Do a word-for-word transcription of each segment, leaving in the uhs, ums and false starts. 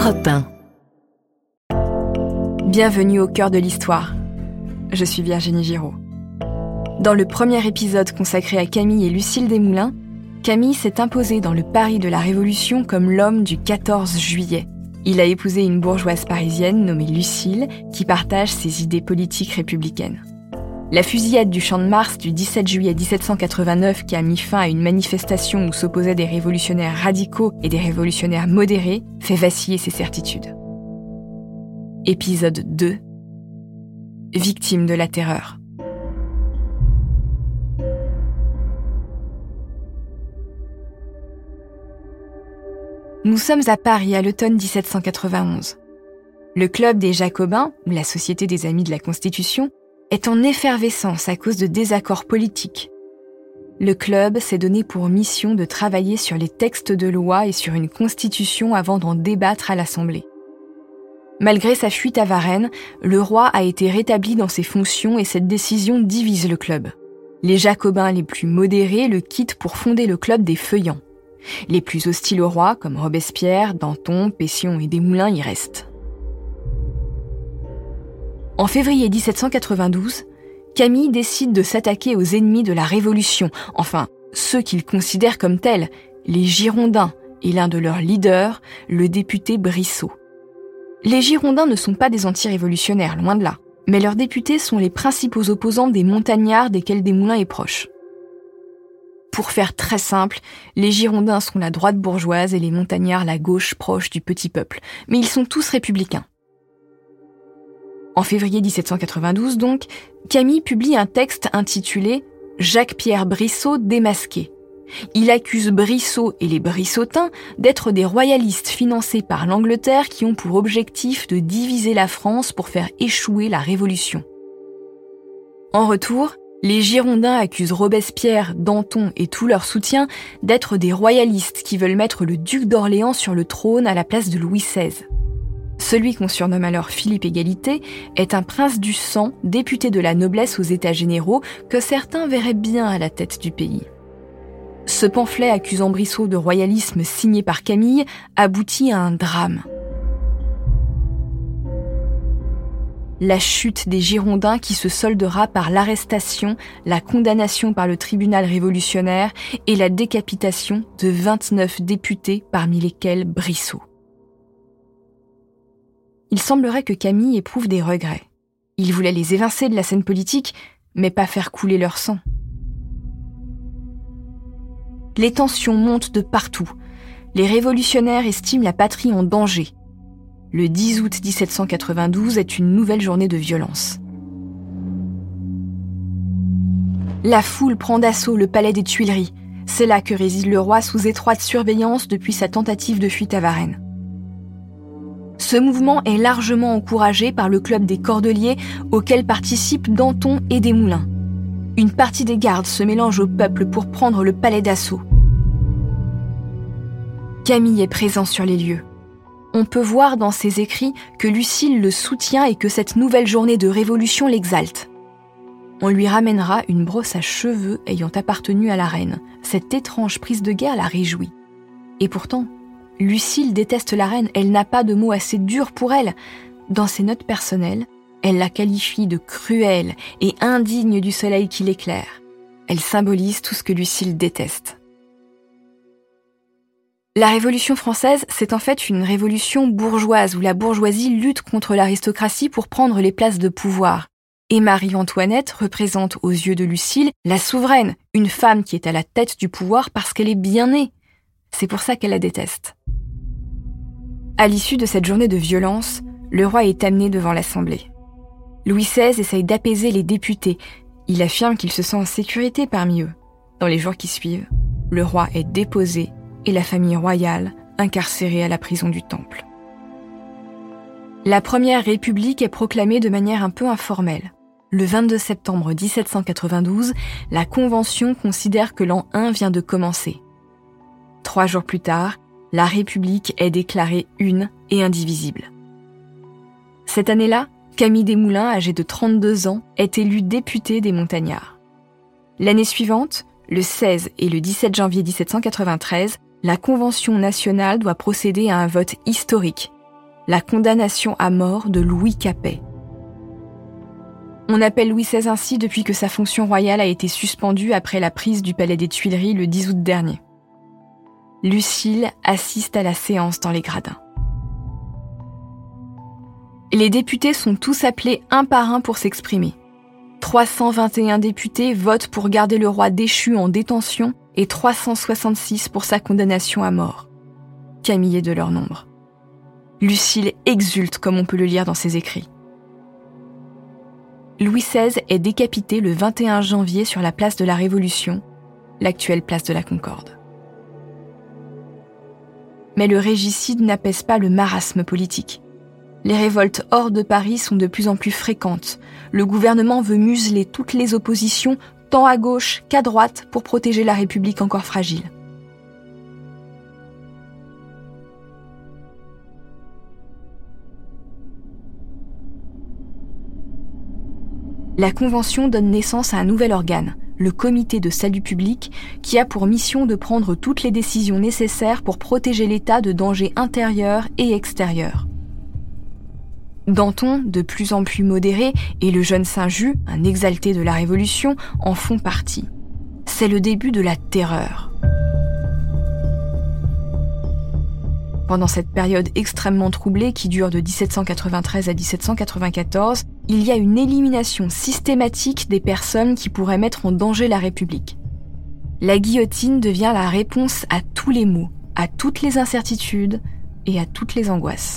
Europe un. Bienvenue au cœur de l'histoire. Je suis Virginie Giraud. Dans le premier épisode consacré à Camille et Lucile Desmoulins, Camille s'est imposé dans le Paris de la Révolution comme l'homme du quatorze juillet. Il a épousé une bourgeoise parisienne nommée Lucile qui partage ses idées politiques républicaines. La fusillade du Champ de Mars du dix-sept juillet dix-sept cent quatre-vingt-neuf qui a mis fin à une manifestation où s'opposaient des révolutionnaires radicaux et des révolutionnaires modérés fait vaciller ses certitudes. Épisode deux. Victime de la terreur. Nous sommes à Paris à l'automne dix-sept cent quatre-vingt-onze. Le club des Jacobins, ou la Société des Amis de la Constitution, est en effervescence à cause de désaccords politiques. Le club s'est donné pour mission de travailler sur les textes de loi et sur une constitution avant d'en débattre à l'Assemblée. Malgré sa fuite à Varennes, le roi a été rétabli dans ses fonctions et cette décision divise le club. Les Jacobins les plus modérés le quittent pour fonder le club des Feuillants. Les plus hostiles au roi, comme Robespierre, Danton, Pétion et Desmoulins, y restent. En février dix-sept cent quatre-vingt-douze, Camille décide de s'attaquer aux ennemis de la Révolution, enfin, ceux qu'il considère comme tels, les Girondins, et l'un de leurs leaders, le député Brissot. Les Girondins ne sont pas des anti-révolutionnaires, loin de là, mais leurs députés sont les principaux opposants des montagnards desquels Desmoulins est proche. Pour faire très simple, les Girondins sont la droite bourgeoise et les montagnards la gauche proche du petit peuple, mais ils sont tous républicains. En février dix-sept cent quatre-vingt-douze, donc, Camille publie un texte intitulé « Jacques-Pierre Brissot démasqué ». Il accuse Brissot et les Brissotins d'être des royalistes financés par l'Angleterre qui ont pour objectif de diviser la France pour faire échouer la Révolution. En retour, les Girondins accusent Robespierre, Danton et tout leur soutien d'être des royalistes qui veulent mettre le duc d'Orléans sur le trône à la place de Louis seize. Celui qu'on surnomme alors Philippe Égalité est un prince du sang, député de la noblesse aux États généraux, que certains verraient bien à la tête du pays. Ce pamphlet accusant Brissot de royalisme signé par Camille aboutit à un drame. La chute des Girondins qui se soldera par l'arrestation, la condamnation par le tribunal révolutionnaire et la décapitation de vingt-neuf députés parmi lesquels Brissot. Il semblerait que Camille éprouve des regrets. Il voulait les évincer de la scène politique, mais pas faire couler leur sang. Les tensions montent de partout. Les révolutionnaires estiment la patrie en danger. Le dix août dix-sept cent quatre-vingt-douze est une nouvelle journée de violence. La foule prend d'assaut le palais des Tuileries. C'est là que réside le roi sous étroite surveillance depuis sa tentative de fuite à Varennes. Ce mouvement est largement encouragé par le club des Cordeliers auquel participent Danton et Desmoulins. Une partie des gardes se mélange au peuple pour prendre le palais d'assaut. Camille est présent sur les lieux. On peut voir dans ses écrits que Lucile le soutient et que cette nouvelle journée de révolution l'exalte. On lui ramènera une brosse à cheveux ayant appartenu à la reine. Cette étrange prise de guerre la réjouit. Et pourtant, Lucile déteste la reine, elle n'a pas de mots assez durs pour elle. Dans ses notes personnelles, elle la qualifie de cruelle et indigne du soleil qui l'éclaire. Elle symbolise tout ce que Lucile déteste. La Révolution française, c'est en fait une révolution bourgeoise où la bourgeoisie lutte contre l'aristocratie pour prendre les places de pouvoir. Et Marie-Antoinette représente aux yeux de Lucile la souveraine, une femme qui est à la tête du pouvoir parce qu'elle est bien née. C'est pour ça qu'elle la déteste. À l'issue de cette journée de violence, le roi est amené devant l'Assemblée. Louis seize essaye d'apaiser les députés. Il affirme qu'il se sent en sécurité parmi eux. Dans les jours qui suivent, le roi est déposé et la famille royale incarcérée à la prison du Temple. La première République est proclamée de manière un peu informelle. Le vingt-deux septembre dix-sept cent quatre-vingt-douze, la Convention considère que l'an un vient de commencer. Trois jours plus tard, la République est déclarée une et indivisible. Cette année-là, Camille Desmoulins, âgé de trente-deux ans, est élu député des Montagnards. L'année suivante, le seize et le dix-sept janvier dix-sept cent quatre-vingt-treize, la Convention nationale doit procéder à un vote historique. la condamnation à mort de Louis Capet. On appelle Louis seize ainsi depuis que sa fonction royale a été suspendue après la prise du palais des Tuileries le dix août dernier. Lucile assiste à la séance dans les gradins. Les députés sont tous appelés un par un pour s'exprimer. trois cent vingt et un députés votent pour garder le roi déchu en détention et trois cent soixante-six pour sa condamnation à mort. Camille est de leur nombre. Lucile exulte comme on peut le lire dans ses écrits. Louis seize est décapité le vingt et un janvier sur la place de la Révolution, l'actuelle place de la Concorde. Mais le régicide n'apaise pas le marasme politique. Les révoltes hors de Paris sont de plus en plus fréquentes. Le gouvernement veut museler toutes les oppositions, tant à gauche qu'à droite, pour protéger la République encore fragile. La Convention donne naissance à un nouvel organe, le Comité de salut public, qui a pour mission de prendre toutes les décisions nécessaires pour protéger l'État de dangers intérieurs et extérieurs. Danton, de plus en plus modéré, et le jeune Saint-Just, un exalté de la Révolution, en font partie. C'est le début de la terreur. Pendant cette période extrêmement troublée qui dure de dix-sept cent quatre-vingt-treize à dix-sept cent quatre-vingt-quatorze, il y a une élimination systématique des personnes qui pourraient mettre en danger la République. La guillotine devient la réponse à tous les maux, à toutes les incertitudes et à toutes les angoisses.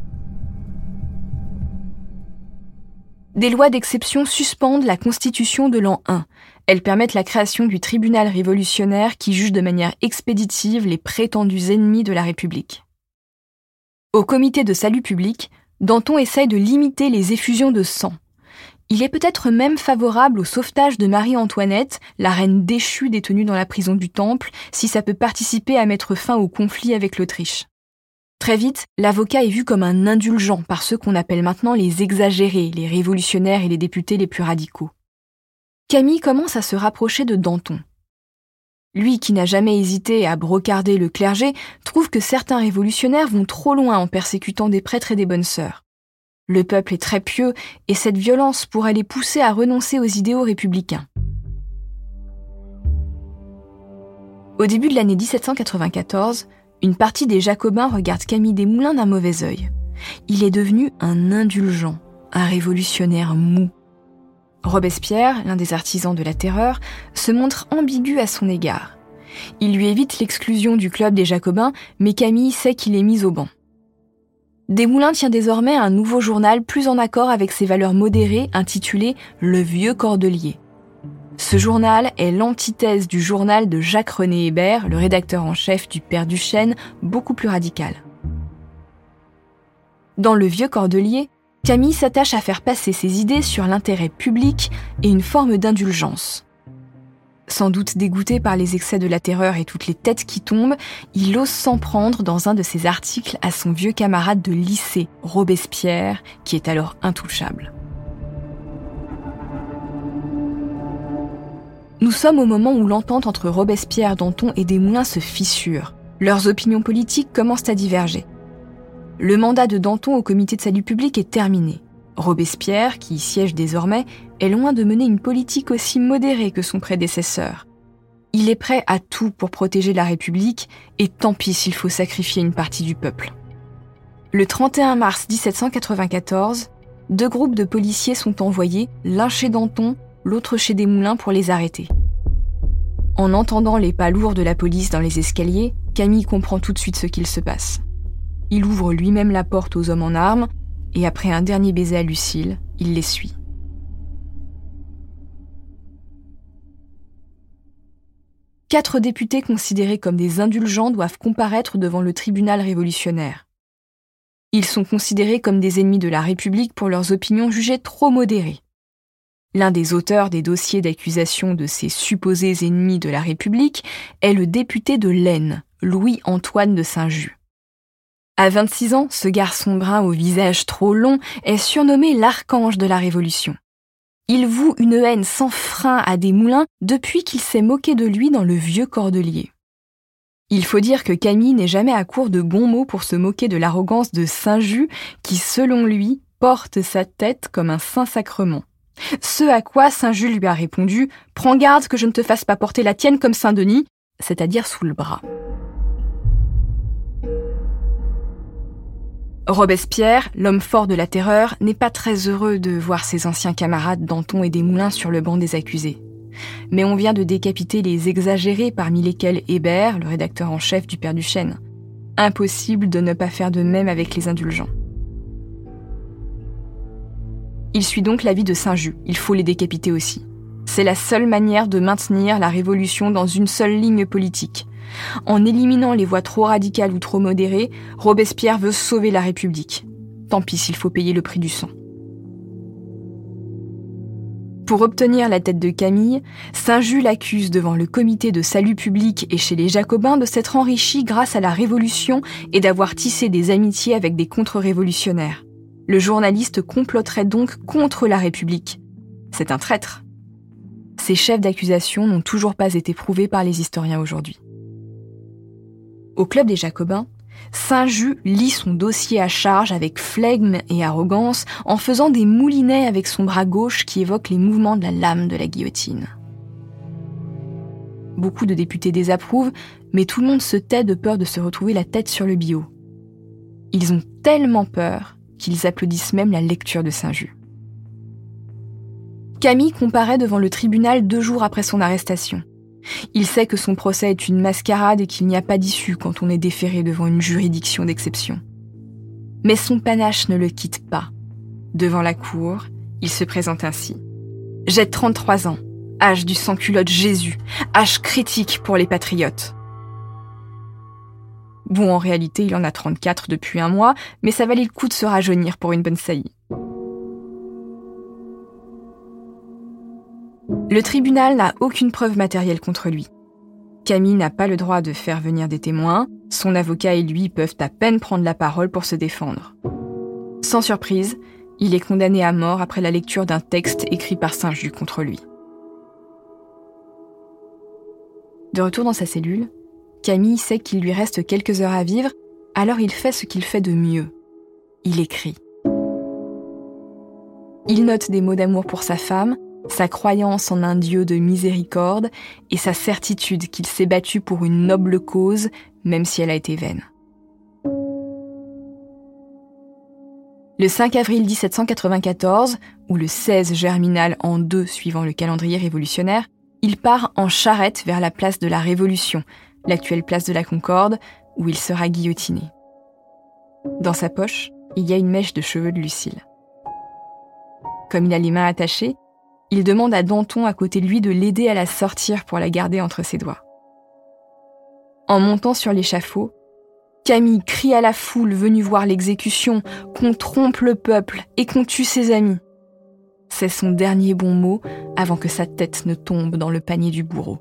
Des lois d'exception suspendent la Constitution de l'an un. Elles permettent la création du tribunal révolutionnaire qui juge de manière expéditive les prétendus ennemis de la République. Au comité de salut public, Danton essaye de limiter les effusions de sang. Il est peut-être même favorable au sauvetage de Marie-Antoinette, la reine déchue détenue dans la prison du Temple, si ça peut participer à mettre fin au conflit avec l'Autriche. Très vite, l'avocat est vu comme un indulgent par ceux qu'on appelle maintenant les exagérés, les révolutionnaires et les députés les plus radicaux. Camille commence à se rapprocher de Danton. Lui, qui n'a jamais hésité à brocarder le clergé, trouve que certains révolutionnaires vont trop loin en persécutant des prêtres et des bonnes sœurs. Le peuple est très pieux et cette violence pourrait les pousser à renoncer aux idéaux républicains. Au début de l'année dix-sept cent quatre-vingt-quatorze, une partie des Jacobins regarde Camille Desmoulins d'un mauvais œil. Il est devenu un indulgent, un révolutionnaire mou. Robespierre, l'un des artisans de la terreur, se montre ambigu à son égard. Il lui évite l'exclusion du club des Jacobins, mais Camille sait qu'il est mis au banc. Desmoulins tient désormais un nouveau journal plus en accord avec ses valeurs modérées, intitulé « Le Vieux Cordelier ». Ce journal est l'antithèse du journal de Jacques-René Hébert, le rédacteur en chef du Père Duchesne, beaucoup plus radical. Dans Le Vieux Cordelier, Camille s'attache à faire passer ses idées sur l'intérêt public et une forme d'indulgence. Sans doute dégoûté par les excès de la terreur et toutes les têtes qui tombent, il ose s'en prendre dans un de ses articles à son vieux camarade de lycée, Robespierre, qui est alors intouchable. Nous sommes au moment où l'entente entre Robespierre, Danton et Desmoulins se fissure. Leurs opinions politiques commencent à diverger. Le mandat de Danton au comité de salut public est terminé. Robespierre, qui y siège désormais, est loin de mener une politique aussi modérée que son prédécesseur. Il est prêt à tout pour protéger la République, et tant pis s'il faut sacrifier une partie du peuple. Le trente et un mars dix-sept cent quatre-vingt-quatorze, deux groupes de policiers sont envoyés, l'un chez Danton, l'autre chez Desmoulins pour les arrêter. En entendant les pas lourds de la police dans les escaliers, Camille comprend tout de suite ce qu'il se passe. Il ouvre lui-même la porte aux hommes en armes, et après un dernier baiser à Lucile, il les suit. Quatre députés considérés comme des indulgents doivent comparaître devant le tribunal révolutionnaire. Ils sont considérés comme des ennemis de la République pour leurs opinions jugées trop modérées. L'un des auteurs des dossiers d'accusation de ces supposés ennemis de la République est le député de l'Aisne, Louis-Antoine de Saint-Just. À vingt-six ans, ce garçon brun au visage trop long est surnommé l'archange de la Révolution. Il voue une haine sans frein à Desmoulins depuis qu'il s'est moqué de lui dans Le Vieux Cordelier. Il faut dire que Camille n'est jamais à court de bons mots pour se moquer de l'arrogance de Saint-Just qui, selon lui, porte sa tête comme un saint-sacrement. Ce à quoi Saint-Just lui a répondu « Prends garde que je ne te fasse pas porter la tienne comme Saint-Denis », c'est-à-dire sous le bras. Robespierre, l'homme fort de la terreur, n'est pas très heureux de voir ses anciens camarades Danton et Desmoulins sur le banc des accusés. Mais on vient de décapiter les exagérés, parmi lesquels Hébert, le rédacteur en chef du Père Duchesne. Impossible de ne pas faire de même avec les indulgents. Il suit donc l'avis de Saint-Just, il faut les décapiter aussi. C'est la seule manière de maintenir la révolution dans une seule ligne politique. En éliminant les voix trop radicales ou trop modérées, Robespierre veut sauver la République. Tant pis s'il faut payer le prix du sang. Pour obtenir la tête de Camille, Saint-Just l'accuse devant le comité de salut public et chez les Jacobins de s'être enrichi grâce à la Révolution et d'avoir tissé des amitiés avec des contre-révolutionnaires. Le journaliste comploterait donc contre la République. C'est un traître. Ces chefs d'accusation n'ont toujours pas été prouvés par les historiens aujourd'hui. Au club des Jacobins, Saint-Just lit son dossier à charge avec flegme et arrogance en faisant des moulinets avec son bras gauche qui évoquent les mouvements de la lame de la guillotine. Beaucoup de députés désapprouvent, mais tout le monde se tait de peur de se retrouver la tête sur le billot. Ils ont tellement peur qu'ils applaudissent même la lecture de Saint-Just. Camille comparaît devant le tribunal deux jours après son arrestation. Il sait que son procès est une mascarade et qu'il n'y a pas d'issue quand on est déféré devant une juridiction d'exception. Mais son panache ne le quitte pas. Devant la cour, il se présente ainsi. « J'ai trente-trois ans, âge du sans-culotte Jésus, âge critique pour les patriotes. » Bon, en réalité, il en a trente-quatre depuis un mois, mais ça valait le coup de se rajeunir pour une bonne saillie. Le tribunal n'a aucune preuve matérielle contre lui. Camille n'a pas le droit de faire venir des témoins, son avocat et lui peuvent à peine prendre la parole pour se défendre. Sans surprise, il est condamné à mort après la lecture d'un texte écrit par Saint-Just contre lui. De retour dans sa cellule, Camille sait qu'il lui reste quelques heures à vivre, alors il fait ce qu'il fait de mieux. Il écrit. Il note des mots d'amour pour sa femme, sa croyance en un Dieu de miséricorde et sa certitude qu'il s'est battu pour une noble cause, même si elle a été vaine. Le cinq avril dix-sept cent quatre-vingt-quatorze, ou le seize germinal en deux suivant le calendrier révolutionnaire, il part en charrette vers la place de la Révolution, l'actuelle place de la Concorde, où il sera guillotiné. Dans sa poche, il y a une mèche de cheveux de Lucile. Comme il a les mains attachées, il demande à Danton à côté de lui de l'aider à la sortir pour la garder entre ses doigts. En montant sur l'échafaud, Camille crie à la foule venue voir l'exécution qu'on trompe le peuple et qu'on tue ses amis. C'est son dernier bon mot avant que sa tête ne tombe dans le panier du bourreau.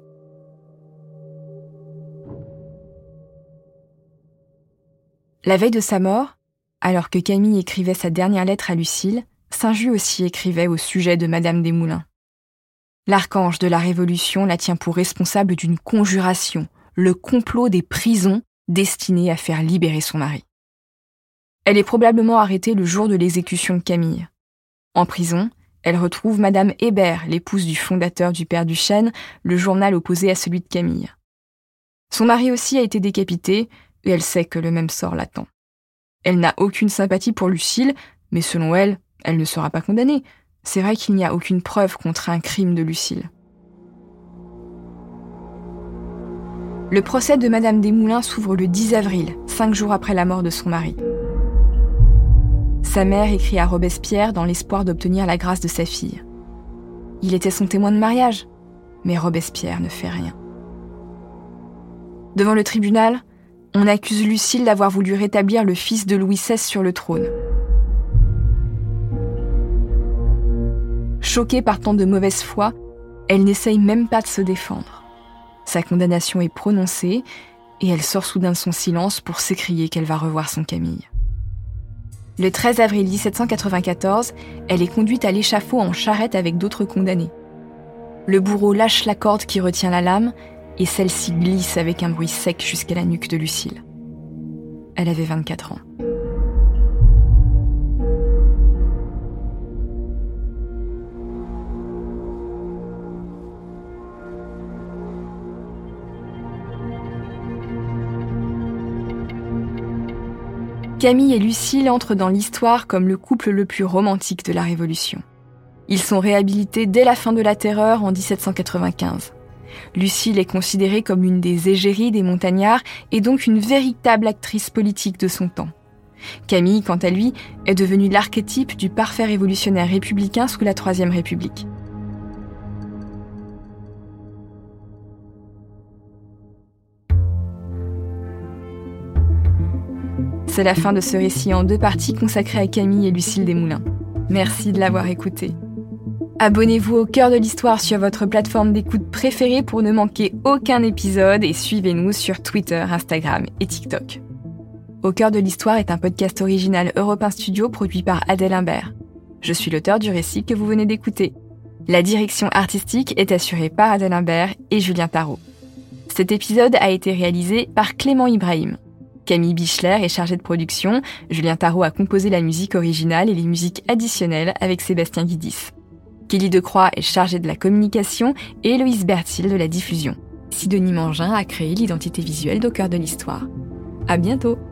La veille de sa mort, alors que Camille écrivait sa dernière lettre à Lucile, Saint-Just aussi écrivait au sujet de Madame Desmoulins. L'archange de la Révolution la tient pour responsable d'une conjuration, le complot des prisons destiné à faire libérer son mari. Elle est probablement arrêtée le jour de l'exécution de Camille. En prison, elle retrouve Madame Hébert, l'épouse du fondateur du Père Duchesne, le journal opposé à celui de Camille. Son mari aussi a été décapité, et elle sait que le même sort l'attend. Elle n'a aucune sympathie pour Lucile, mais selon elle, elle ne sera pas condamnée. C'est vrai qu'il n'y a aucune preuve contre un crime de Lucile. Le procès de Madame Desmoulins s'ouvre le dix avril, cinq jours après la mort de son mari. Sa mère écrit à Robespierre dans l'espoir d'obtenir la grâce de sa fille. Il était son témoin de mariage, mais Robespierre ne fait rien. Devant le tribunal, on accuse Lucile d'avoir voulu rétablir le fils de Louis seize sur le trône. Choquée par tant de mauvaise foi, elle n'essaye même pas de se défendre. Sa condamnation est prononcée et elle sort soudain de son silence pour s'écrier qu'elle va revoir son Camille. Le treize avril dix-sept cent quatre-vingt-quatorze, elle est conduite à l'échafaud en charrette avec d'autres condamnés. Le bourreau lâche la corde qui retient la lame et celle-ci glisse avec un bruit sec jusqu'à la nuque de Lucille. Elle avait vingt-quatre ans. Camille et Lucille entrent dans l'histoire comme le couple le plus romantique de la Révolution. Ils sont réhabilités dès la fin de la Terreur en dix-sept cent quatre-vingt-quinze. Lucille est considérée comme l'une des égéries des montagnards et donc une véritable actrice politique de son temps. Camille, quant à lui, est devenue l'archétype du parfait révolutionnaire républicain sous la Troisième République. C'est la fin de ce récit en deux parties consacré à Camille et Lucille Desmoulins. Merci de l'avoir écouté. Abonnez-vous au Cœur de l'Histoire sur votre plateforme d'écoute préférée pour ne manquer aucun épisode et suivez-nous sur Twitter, Instagram et TikTok. Au Cœur de l'Histoire est un podcast original Europe un Studio produit par Adèle Imbert. Je suis l'auteur du récit que vous venez d'écouter. La direction artistique est assurée par Adèle Imbert et Julien Tarot. Cet épisode a été réalisé par Clément Ibrahim. Camille Bichler est chargée de production, Julien Tarot a composé la musique originale et les musiques additionnelles avec Sébastien Guidis. Kelly Decroix est chargée de la communication et Héloïse Bertil de la diffusion. Sidonie Mangin a créé l'identité visuelle d'Au Cœur de l'Histoire. À bientôt!